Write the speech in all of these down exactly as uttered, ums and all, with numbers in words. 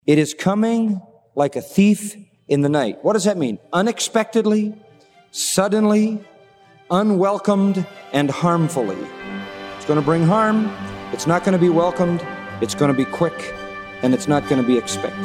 It is coming like a thief in the night. What does that mean? Unexpectedly, suddenly, unwelcomed, and harmfully. It's going to bring harm. It's not going to be welcomed. It's going to be quick, and it's not going to be expected.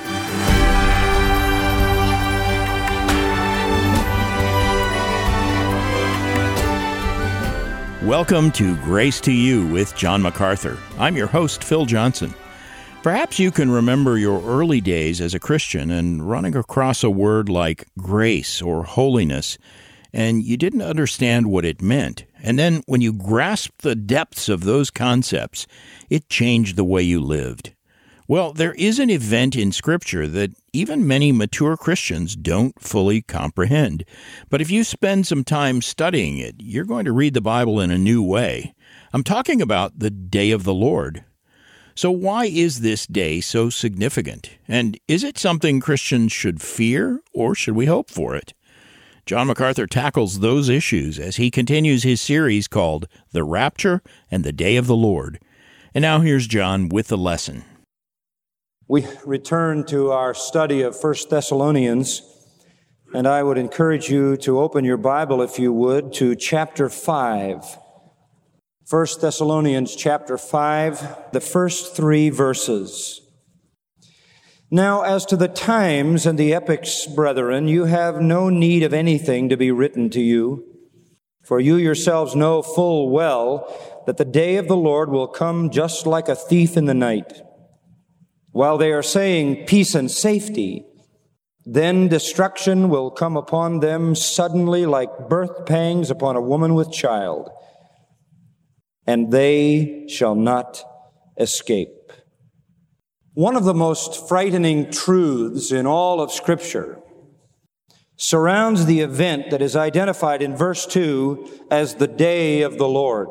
Welcome to Grace to You with John MacArthur. I'm your host, Phil Johnson. Perhaps you can remember your early days as a Christian and running across a word like grace or holiness, and you didn't understand what it meant. And then when you grasped the depths of those concepts, it changed the way you lived. Well, there is an event in Scripture that even many mature Christians don't fully comprehend. But if you spend some time studying it, you're going to read the Bible in a new way. I'm talking about the Day of the Lord. So why is this day so significant? And is it something Christians should fear, or should we hope for it? John MacArthur tackles those issues as he continues his series called The Rapture and the Day of the Lord. And now here's John with the lesson. We return to our study of First Thessalonians, and I would encourage you to open your Bible, if you would, to chapter five. First Thessalonians chapter five, the first three verses. Now, as to the times and the epochs, brethren, you have no need of anything to be written to you, for you yourselves know full well that the day of the Lord will come just like a thief in the night. While they are saying peace and safety, then destruction will come upon them suddenly like birth pangs upon a woman with child, and they shall not escape. One of the most frightening truths in all of Scripture surrounds the event that is identified in verse two as the day of the Lord.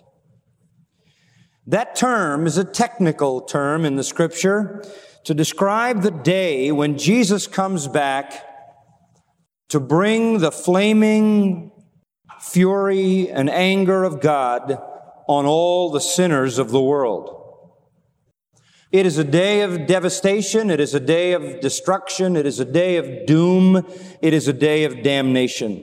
That term is a technical term in the Scripture to describe the day when Jesus comes back to bring the flaming fury and anger of God on all the sinners of the world. It is a day of devastation. It is a day of destruction. It is a day of doom. It is a day of damnation.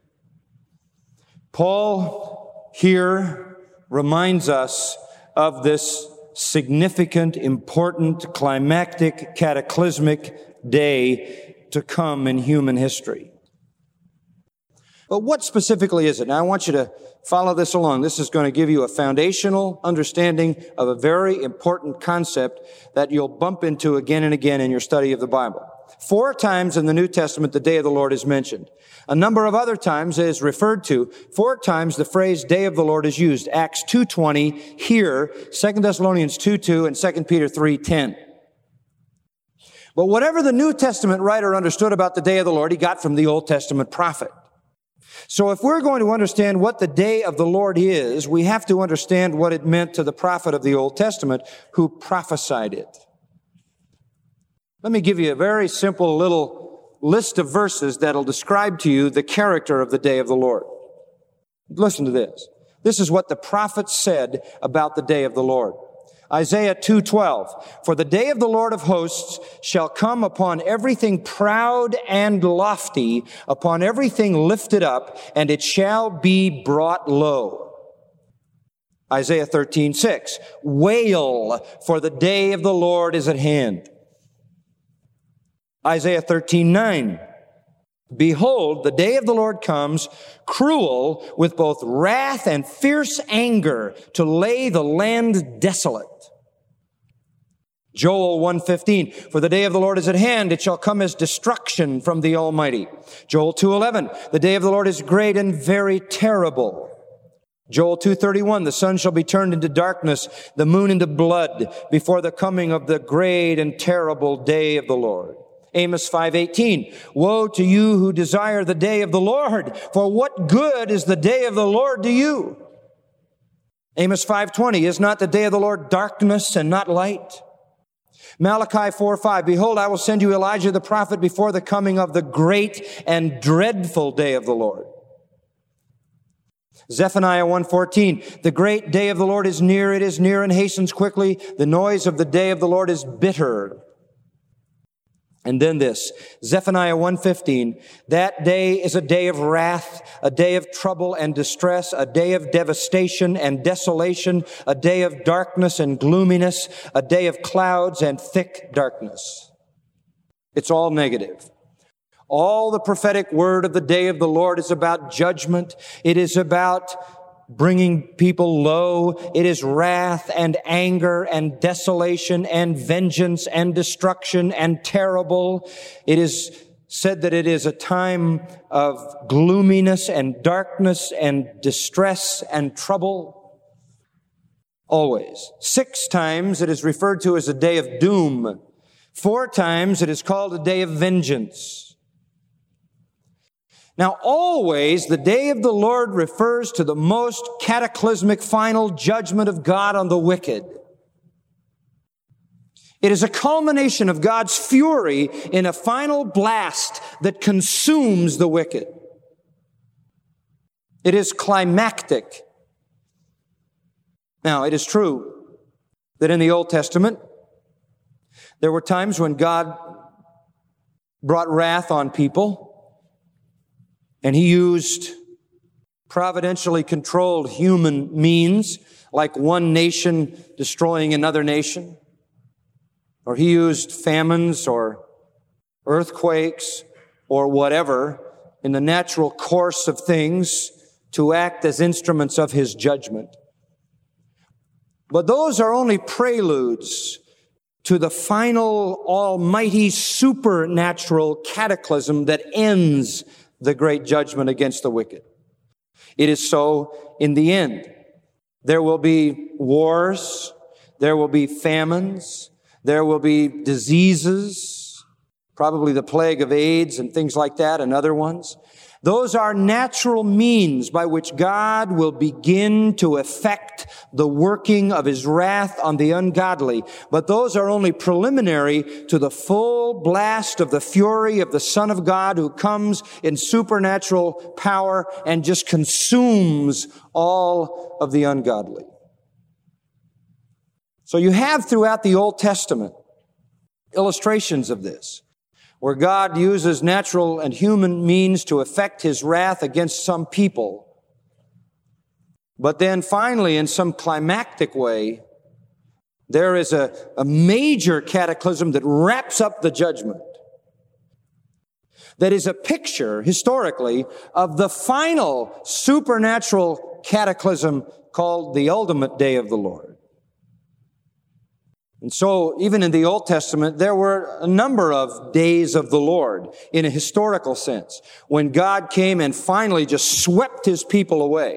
Paul here reminds us of this significant, important, climactic, cataclysmic day to come in human history. But what specifically is it? Now, I want you to follow this along. This is going to give you a foundational understanding of a very important concept that you'll bump into again and again in your study of the Bible. Four times in the New Testament, the day of the Lord is mentioned. A number of other times it is referred to. Four times the phrase day of the Lord is used. Acts two twenty, here, Second Thessalonians two two, and Second Peter three ten. But whatever the New Testament writer understood about the day of the Lord, he got from the Old Testament prophet. So if we're going to understand what the day of the Lord is, we have to understand what it meant to the prophet of the Old Testament who prophesied it. Let me give you a very simple little list of verses that'll describe to you the character of the day of the Lord. Listen to this. This is what the prophet said about the day of the Lord. Isaiah two twelve, for the day of the Lord of hosts shall come upon everything proud and lofty, upon everything lifted up, and it shall be brought low. Isaiah thirteen six, wail, for the day of the Lord is at hand. Isaiah thirteen nine, behold, the day of the Lord comes, cruel with both wrath and fierce anger, to lay the land desolate. Joel one fifteen, for the day of the Lord is at hand, it shall come as destruction from the Almighty. Joel two eleven, the day of the Lord is great and very terrible. Joel two thirty-one, the sun shall be turned into darkness, the moon into blood, before the coming of the great and terrible day of the Lord. Amos five eighteen, woe to you who desire the day of the Lord, for what good is the day of the Lord to you? Amos five twenty, is not the day of the Lord darkness and not light? Malachi four five, behold, I will send you Elijah the prophet before the coming of the great and dreadful day of the Lord. Zephaniah one fourteen, the great day of the Lord is near, it is near and hastens quickly. The noise of the day of the Lord is bitter. And then this, Zephaniah one fifteen, that day is a day of wrath, a day of trouble and distress, a day of devastation and desolation, a day of darkness and gloominess, a day of clouds and thick darkness. It's all negative. All the prophetic word of the day of the Lord is about judgment. It is about bringing people low. It is wrath and anger and desolation and vengeance and destruction and terrible. It is said that it is a time of gloominess and darkness and distress and trouble. Always. Six times it is referred to as a day of doom. Four times it is called a day of vengeance. Now, always, the day of the Lord refers to the most cataclysmic final judgment of God on the wicked. It is a culmination of God's fury in a final blast that consumes the wicked. It is climactic. Now, it is true that in the Old Testament, there were times when God brought wrath on people, and He used providentially controlled human means, like one nation destroying another nation. Or He used famines or earthquakes or whatever in the natural course of things to act as instruments of His judgment. But those are only preludes to the final, almighty, supernatural cataclysm that ends the great judgment against the wicked. It is so in the end. There will be wars, there will be famines, there will be diseases, probably the plague of AIDS and things like that and other ones. Those are natural means by which God will begin to effect the working of His wrath on the ungodly. But those are only preliminary to the full blast of the fury of the Son of God, who comes in supernatural power and just consumes all of the ungodly. So you have throughout the Old Testament illustrations of this, where God uses natural and human means to effect His wrath against some people. But then finally, in some climactic way, there is a, a major cataclysm that wraps up the judgment. That is a picture, historically, of the final supernatural cataclysm called the ultimate day of the Lord. And so, even in the Old Testament, there were a number of days of the Lord in a historical sense, when God came and finally just swept His people away.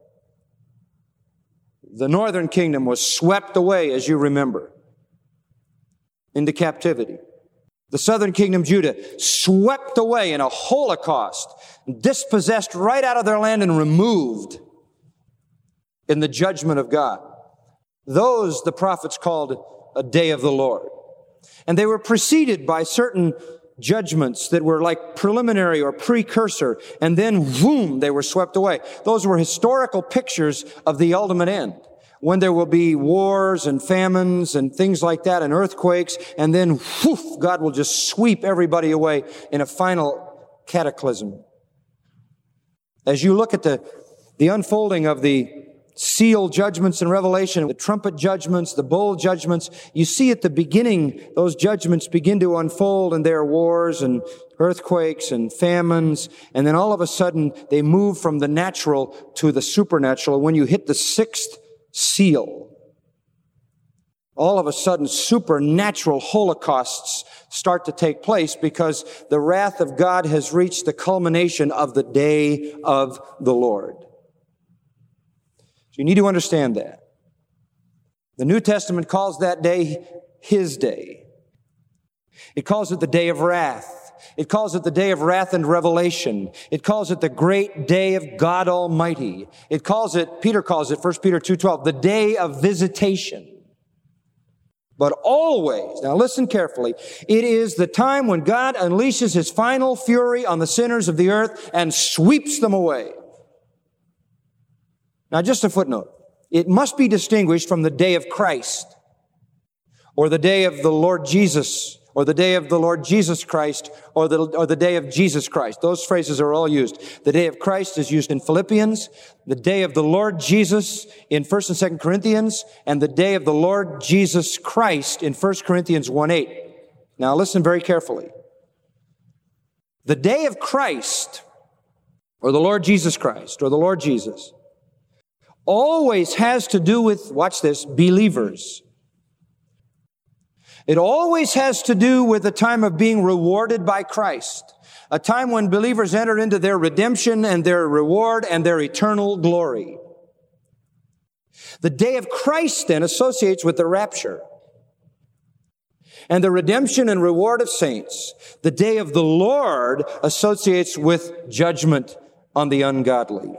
The northern kingdom was swept away, as you remember, into captivity. The southern kingdom, Judah, swept away in a holocaust, dispossessed right out of their land and removed in the judgment of God. Those the prophets called a day of the Lord. And they were preceded by certain judgments that were like preliminary or precursor, and then, boom, they were swept away. Those were historical pictures of the ultimate end, when there will be wars and famines and things like that and earthquakes, and then, whoof, God will just sweep everybody away in a final cataclysm. As you look at the, the unfolding of the seal judgments in Revelation, the trumpet judgments, the bowl judgments, you see at the beginning, those judgments begin to unfold, and there are wars and earthquakes and famines, and then all of a sudden they move from the natural to the supernatural. When you hit the sixth seal, all of a sudden supernatural holocausts start to take place, because the wrath of God has reached the culmination of the day of the Lord. So you need to understand that. The New Testament calls that day His day. It calls it the day of wrath. It calls it the day of wrath and revelation. It calls it the great day of God Almighty. It calls it, Peter calls it, First Peter two twelve, the day of visitation. But always, now listen carefully, it is the time when God unleashes His final fury on the sinners of the earth and sweeps them away. Now, just a footnote. It must be distinguished from the day of Christ, or the day of the Lord Jesus, or the day of the Lord Jesus Christ, or the, or the day of Jesus Christ. Those phrases are all used. The day of Christ is used in Philippians, the day of the Lord Jesus in First and Second Corinthians, and the day of the Lord Jesus Christ in First Corinthians one eight. Now listen very carefully. The day of Christ, or the Lord Jesus Christ, or the Lord Jesus, always has to do with, watch this, believers. It always has to do with a time of being rewarded by Christ, a time when believers enter into their redemption and their reward and their eternal glory. The day of Christ then associates with the rapture and the redemption and reward of saints. The day of the Lord associates with judgment on the ungodly.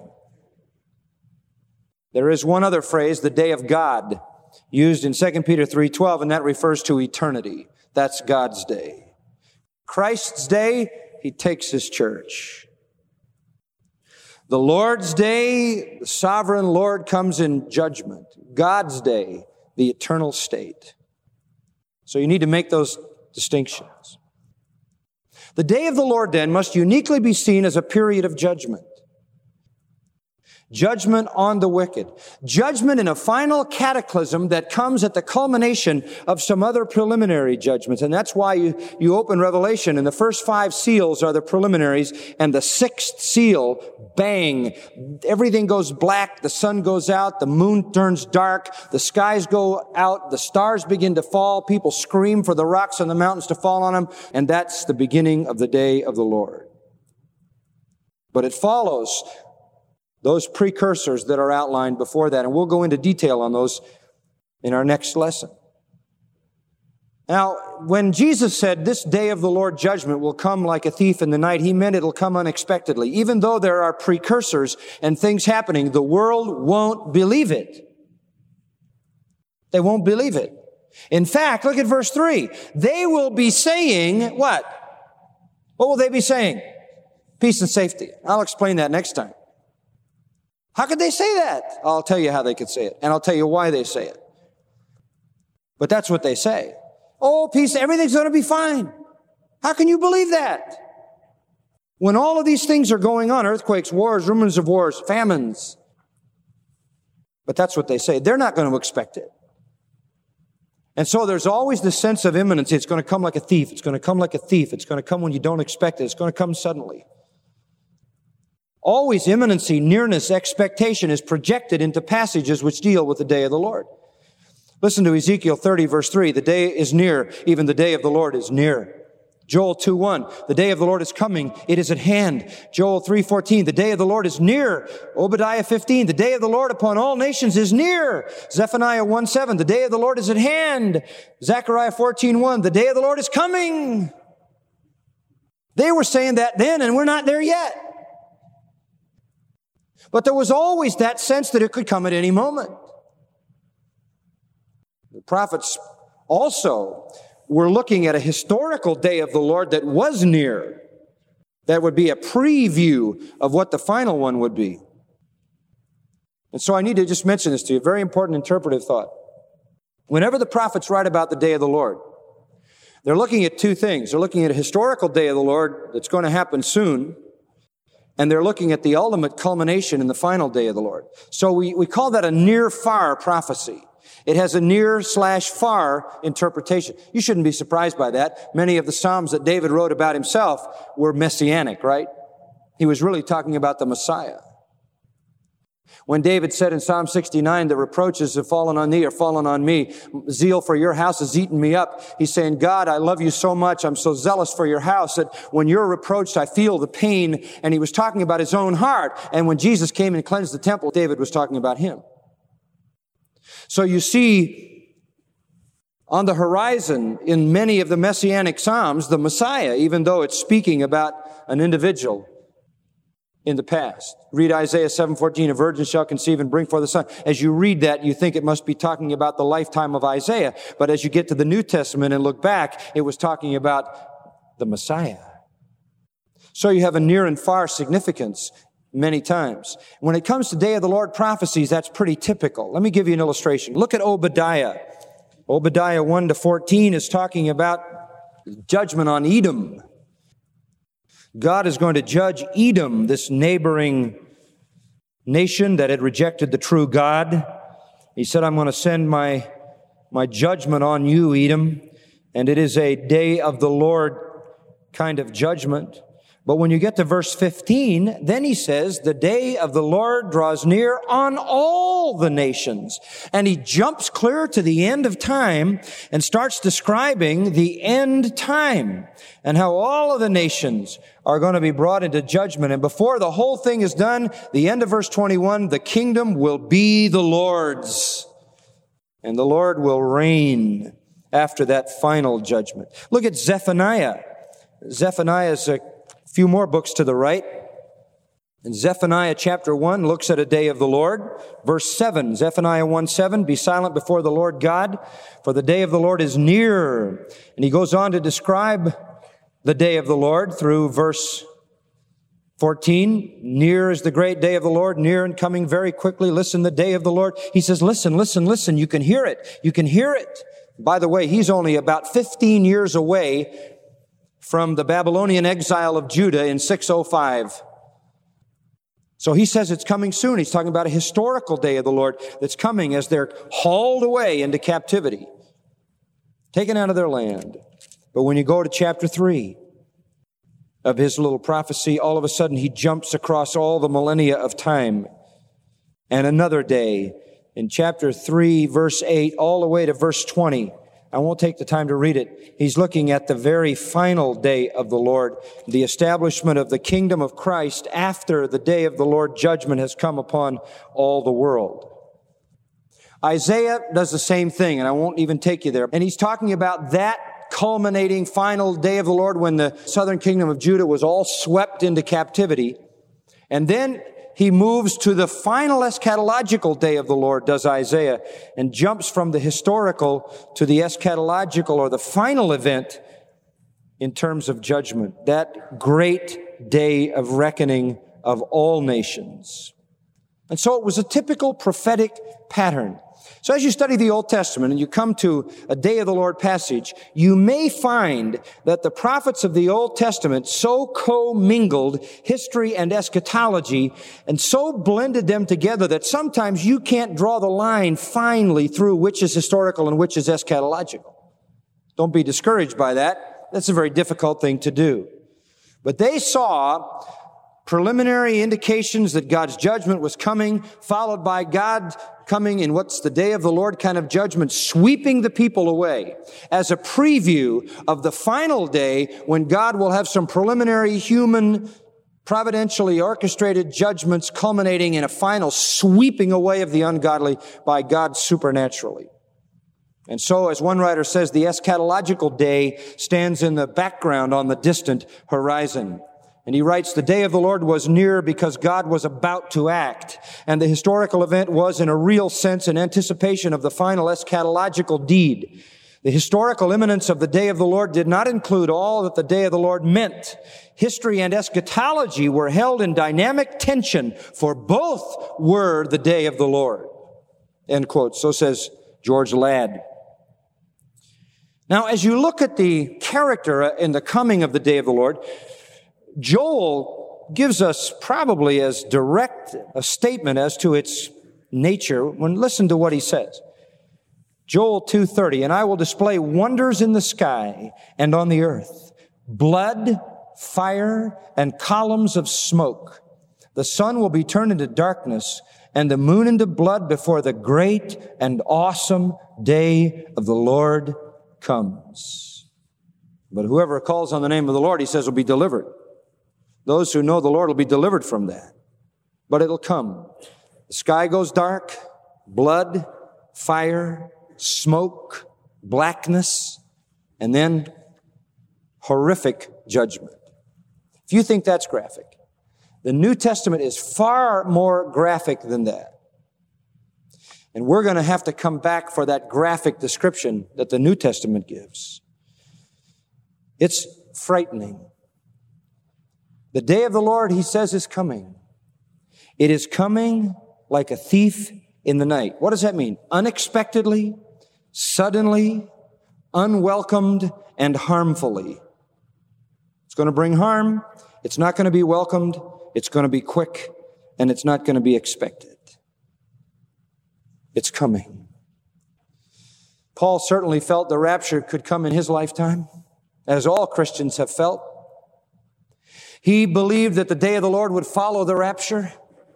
There is one other phrase, the day of God, used in Second Peter three twelve, and that refers to eternity. That's God's day. Christ's day, He takes His church. The Lord's day, the sovereign Lord comes in judgment. God's day, the eternal state. So you need to make those distinctions. The day of the Lord, then, must uniquely be seen as a period of judgment. Judgment on the wicked. Judgment in a final cataclysm that comes at the culmination of some other preliminary judgments. And that's why you, you open Revelation, and the first five seals are the preliminaries, and the sixth seal, bang, everything goes black, the sun goes out, the moon turns dark, the skies go out, the stars begin to fall, people scream for the rocks on the mountains to fall on them, and that's the beginning of the day of the Lord. But it follows those precursors that are outlined before that, and we'll go into detail on those in our next lesson. Now, when Jesus said this day of the Lord judgment will come like a thief in the night, He meant it'll come unexpectedly. Even though there are precursors and things happening, the world won't believe it. They won't believe it. In fact, look at verse three. They will be saying what? What will they be saying? Peace and safety. I'll explain that next time. How could they say that? I'll tell you how they could say it, and I'll tell you why they say it. But that's what they say. Oh, peace, everything's going to be fine. How can you believe that? When all of these things are going on, earthquakes, wars, rumors of wars, famines. But that's what they say. They're not going to expect it. And so there's always this sense of imminency. It's going to come like a thief. It's going to come like a thief. It's going to come when you don't expect it. It's going to come suddenly. Always imminency, nearness, expectation is projected into passages which deal with the day of the Lord. Listen to Ezekiel thirty, verse three. The day is near, even the day of the Lord is near. Joel two one, the day of the Lord is coming, it is at hand. Joel three fourteen, the day of the Lord is near. Obadiah fifteen, the day of the Lord upon all nations is near. Zephaniah one seven, the day of the Lord is at hand. Zechariah fourteen one, the day of the Lord is coming. They were saying that then, and we're not there yet. But there was always that sense that it could come at any moment. The prophets also were looking at a historical day of the Lord that was near. That would be a preview of what the final one would be. And so I need to just mention this to you, a very important interpretive thought. Whenever the prophets write about the day of the Lord, they're looking at two things. They're looking at a historical day of the Lord that's going to happen soon, and they're looking at the ultimate culmination in the final day of the Lord. So we, we call that a near-far prophecy. It has a near slash far interpretation. You shouldn't be surprised by that. Many of the Psalms that David wrote about himself were messianic, right? He was really talking about the Messiah. When David said in Psalm sixty-nine, the reproaches have fallen on thee or fallen on me. Zeal for your house has eaten me up. He's saying, God, I love you so much. I'm so zealous for your house that when you're reproached, I feel the pain. And he was talking about his own heart. And when Jesus came and cleansed the temple, David was talking about him. So you see on the horizon in many of the messianic Psalms, the Messiah, even though it's speaking about an individual in the past. Read Isaiah seven fourteen, a virgin shall conceive and bring forth a son. As you read that, you think it must be talking about the lifetime of Isaiah. But as you get to the New Testament and look back, it was talking about the Messiah. So you have a near and far significance many times. When it comes to Day of the Lord prophecies, that's pretty typical. Let me give you an illustration. Look at Obadiah. Obadiah one to fourteen is talking about Judgment on Edom. God is going to judge Edom, this neighboring nation that had rejected the true God. He said, I'm going to send my, my judgment on you, Edom. And it is a day of the Lord kind of judgment. But when you get to verse fifteen, then he says, the day of the Lord draws near on all the nations. And he jumps clear to the end of time and starts describing the end time and how all of the nations are going to be brought into judgment. And before the whole thing is done, the end of verse twenty-one, the kingdom will be the Lord's, and the Lord will reign after that final judgment. Look at Zephaniah. Zephaniah is a few more books to the right. And Zephaniah chapter one looks at a day of the Lord. Verse seven, Zephaniah one seven, be silent before the Lord God, for the day of the Lord is near. And he goes on to describe the day of the Lord through verse fourteen. Near is the great day of the Lord, near and coming very quickly. Listen, the day of the Lord. He says, listen, listen, listen. You can hear it. You can hear it. By the way, he's only about fifteen years away from the Babylonian exile of Judah in six oh five. So he says it's coming soon. He's talking about a historical day of the Lord that's coming as they're hauled away into captivity, taken out of their land. But when you go to chapter three of his little prophecy, all of a sudden he jumps across all the millennia of time. And another day in chapter three, verse eight, all the way to verse twenty. I won't take the time to read it. He's looking at the very final day of the Lord, the establishment of the kingdom of Christ after the day of the Lord judgment has come upon all the world. Isaiah does the same thing, and I won't even take you there. And he's talking about that culminating final day of the Lord when the southern kingdom of Judah was all swept into captivity. And then he moves to the final eschatological day of the Lord, does Isaiah, and jumps from the historical to the eschatological or the final event in terms of judgment, that great day of reckoning of all nations. And so it was a typical prophetic pattern. So as you study the Old Testament and you come to a Day of the Lord passage, you may find that the prophets of the Old Testament so co-mingled history and eschatology and so blended them together that sometimes you can't draw the line finely through which is historical and which is eschatological. Don't be discouraged by that. That's a very difficult thing to do. But they saw preliminary indications that God's judgment was coming, followed by God coming in what's the day of the Lord kind of judgment, sweeping the people away as a preview of the final day when God will have some preliminary human, providentially orchestrated judgments culminating in a final sweeping away of the ungodly by God supernaturally. And so, as one writer says, the eschatological day stands in the background on the distant horizon. And he writes, the day of the Lord was near because God was about to act. And the historical event was, in a real sense, an anticipation of the final eschatological deed. The historical imminence of the day of the Lord did not include all that the day of the Lord meant. History and eschatology were held in dynamic tension, for both were the day of the Lord. End quote. So says George Ladd. Now, as you look at the character in the coming of the day of the Lord, Joel gives us probably as direct a statement as to its nature when listen to what he says. Joel two thirty, and I will display wonders in the sky and on the earth, blood, fire, and columns of smoke. The sun will be turned into darkness and the moon into blood before the great and awesome day of the Lord comes. But whoever calls on the name of the Lord, he says, will be delivered. Those who know the Lord will be delivered from that. But it'll come. The sky goes dark, blood, fire, smoke, blackness, and then horrific judgment. If you think that's graphic, the New Testament is far more graphic than that. And we're going to have to come back for that graphic description that the New Testament gives. It's frightening. The day of the Lord, he says, is coming. It is coming like a thief in the night. What does that mean? Unexpectedly, suddenly, unwelcomed and harmfully. It's going to bring harm. It's not going to be welcomed. It's going to be quick, and it's not going to be expected. It's coming. Paul certainly felt the rapture could come in his lifetime, as all Christians have felt. He believed that the day of the Lord would follow the rapture,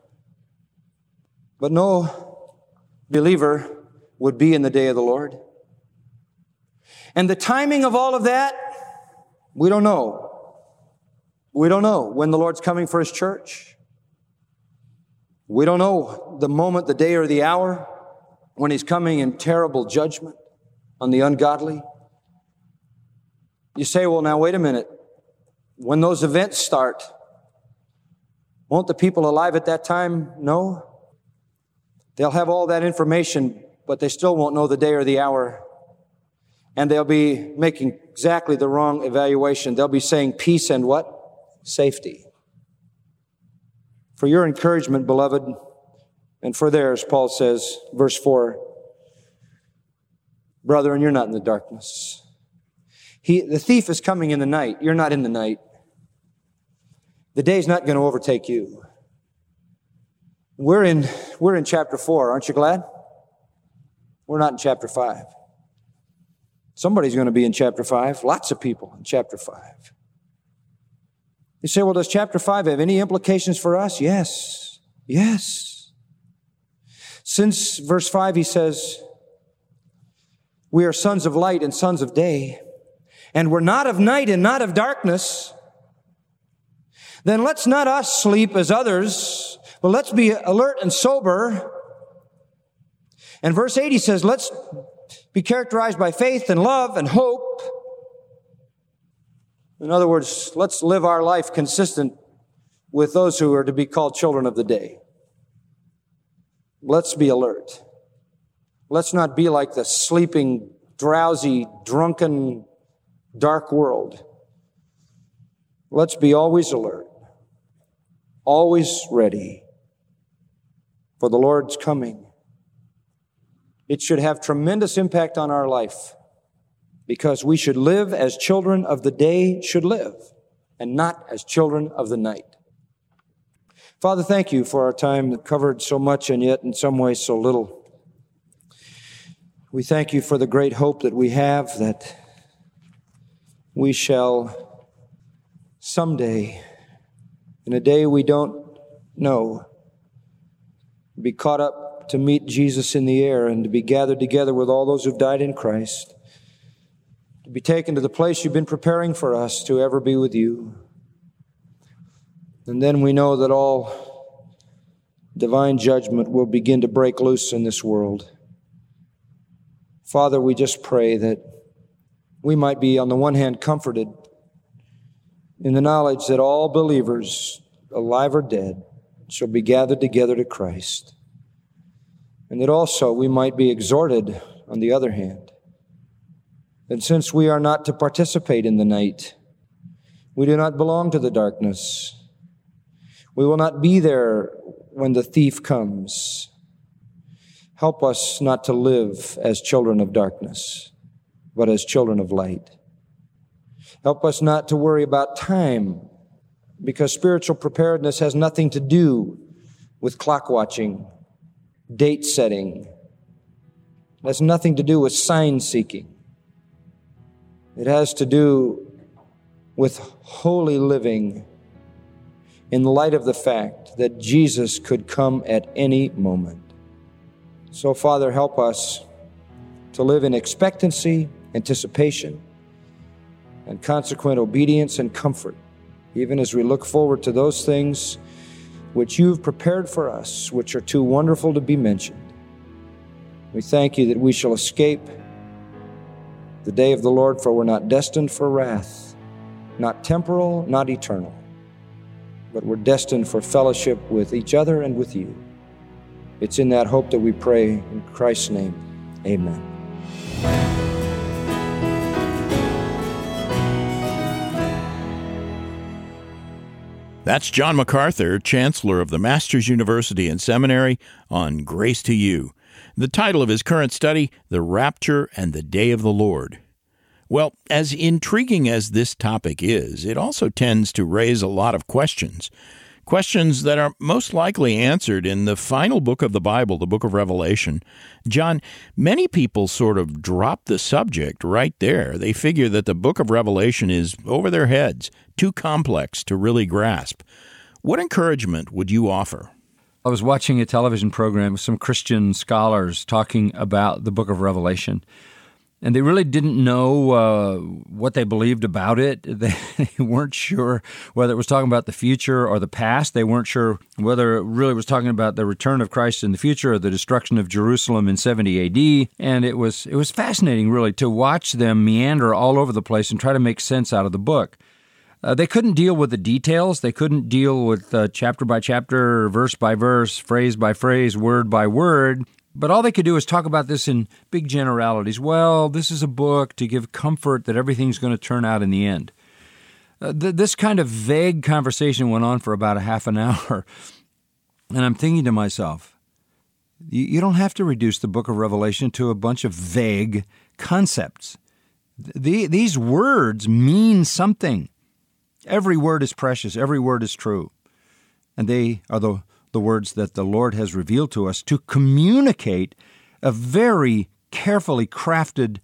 but no believer would be in the day of the Lord. And the timing of all of that, we don't know. We don't know when the Lord's coming for His church. We don't know the moment, the day, or the hour when He's coming in terrible judgment on the ungodly. You say, well, now, wait a minute. When those events start, won't the people alive at that time know? They'll have all that information, but they still won't know the day or the hour. And they'll be making exactly the wrong evaluation. They'll be saying peace and what? Safety. For your encouragement, beloved, and for theirs, Paul says, verse four, brethren, you're not in the darkness. He, the thief is coming in the night. You're not in the night. The day's not going to overtake you. We're in, we're in chapter four. Aren't you glad? We're not in chapter five. Somebody's going to be in chapter five. Lots of people in chapter five. You say, well, does chapter five have any implications for us? Yes. Yes. Since verse five, he says, we are sons of light and sons of day, and we're not of night and not of darkness. Then let's not us sleep as others, but let's be alert and sober. And verse eight, he says, let's be characterized by faith and love and hope. In other words, let's live our life consistent with those who are to be called children of the day. Let's be alert. Let's not be like the sleeping, drowsy, drunken, dark world. Let's be always alert, always ready for the Lord's coming. It should have tremendous impact on our life, because we should live as children of the day should live, and not as children of the night. Father, thank you for our time that covered so much and yet in some ways so little. We thank you for the great hope that we have that we shall someday, in a day we don't know, be caught up to meet Jesus in the air and to be gathered together with all those who've died in Christ, to be taken to the place you've been preparing for us to ever be with you. And then we know that all divine judgment will begin to break loose in this world. Father, we just pray that we might be, on the one hand, comforted in the knowledge that all believers, alive or dead, shall be gathered together to Christ. And that also we might be exhorted, on the other hand, that since we are not to participate in the night, we do not belong to the darkness. We will not be there when the thief comes. Help us not to live as children of darkness, but as children of light. Help us not to worry about time, because spiritual preparedness has nothing to do with clock watching, date setting. It has nothing to do with sign seeking. It has to do with holy living in light of the fact that Jesus could come at any moment. So, Father, help us to live in expectancy, anticipation, and consequent obedience and comfort, even as we look forward to those things which you've prepared for us, which are too wonderful to be mentioned. We thank you that we shall escape the day of the Lord, for we're not destined for wrath, not temporal, not eternal, but we're destined for fellowship with each other and with you. It's in that hope that we pray in Christ's name. Amen. That's John MacArthur, Chancellor of the Masters University and Seminary, on Grace to You. The title of his current study, The Rapture and the Day of the Lord. Well, as intriguing as this topic is, it also tends to raise a lot of questions. Questions that are most likely answered in the final book of the Bible, the book of Revelation. John, many people sort of drop the subject right there. They figure that the book of Revelation is over their heads, too complex to really grasp. What encouragement would you offer? I was watching a television program with some Christian scholars talking about the book of Revelation. And they really didn't know uh, what they believed about it. They weren't sure whether it was talking about the future or the past. They weren't sure whether it really was talking about the return of Christ in the future or the destruction of Jerusalem in seventy A D. And it was it was fascinating, really, to watch them meander all over the place and try to make sense out of the book. Uh, they couldn't deal with the details. They couldn't deal with uh, chapter by chapter, verse by verse, phrase by phrase, word by word. But all they could do is talk about this in big generalities. Well, this is a book to give comfort that everything's going to turn out in the end. Uh, th- this kind of vague conversation went on for about a half an hour. And I'm thinking to myself, you, you don't have to reduce the book of Revelation to a bunch of vague concepts. The, these words mean something. Every word is precious. Every word is true. And they are the the words that the Lord has revealed to us to communicate a very carefully crafted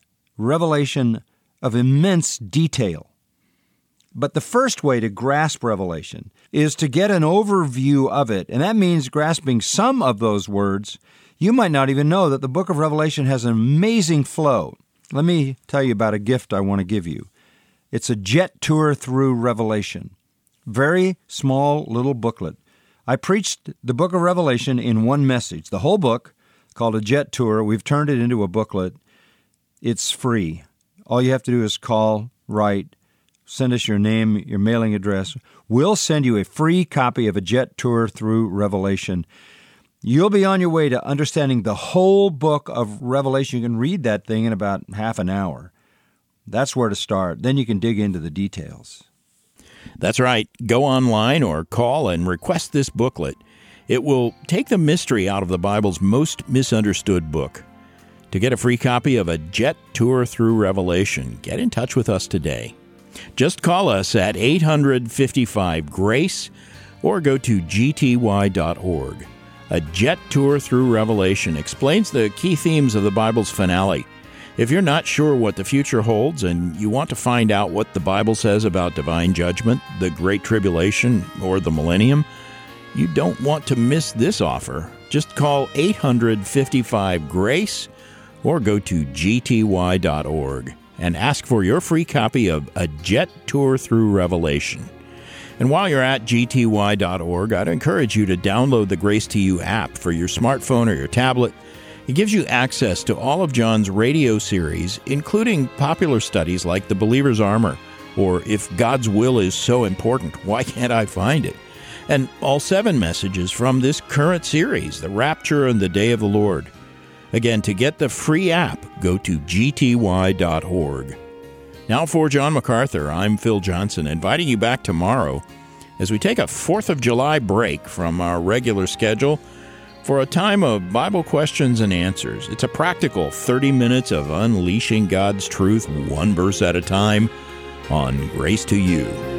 revelation of immense detail. But the first way to grasp Revelation is to get an overview of it, and that means grasping some of those words. You might not even know that the book of Revelation has an amazing flow. Let me tell you about a gift I want to give you. It's a jet tour through Revelation. Very small little booklet. I preached the book of Revelation in one message. The whole book, called A Jet Tour, we've turned it into a booklet. It's free. All you have to do is call, write, send us your name, your mailing address. We'll send you a free copy of A Jet Tour through Revelation. You'll be on your way to understanding the whole book of Revelation. You can read that thing in about half an hour. That's where to start. Then you can dig into the details. That's right. Go online or call and request this booklet. It will take the mystery out of the Bible's most misunderstood book. To get a free copy of A Jet Tour Through Revelation, get in touch with us today. Just call us at eight hundred, fifty-five, GRACE or go to G T Y dot org. A Jet Tour Through Revelation explains the key themes of the Bible's finale. If you're not sure what the future holds and you want to find out what the Bible says about divine judgment, the Great Tribulation, or the Millennium, you don't want to miss this offer. Just call eight hundred, fifty-five, GRACE or go to G T Y dot org and ask for your free copy of A Jet Tour Through Revelation. And while you're at G T Y dot org, I'd encourage you to download the Grace to You app for your smartphone or your tablet. It gives you access to all of John's radio series, including popular studies like The Believer's Armor, or If God's Will is So Important, Why Can't I Find It? And all seven messages from this current series, The Rapture and the Day of the Lord. Again, to get the free app, go to G T Y dot org. Now for John MacArthur, I'm Phil Johnson, inviting you back tomorrow as we take a fourth of July break from our regular schedule for a time of Bible questions and answers. It's a practical thirty minutes of unleashing God's truth one verse at a time on Grace to You.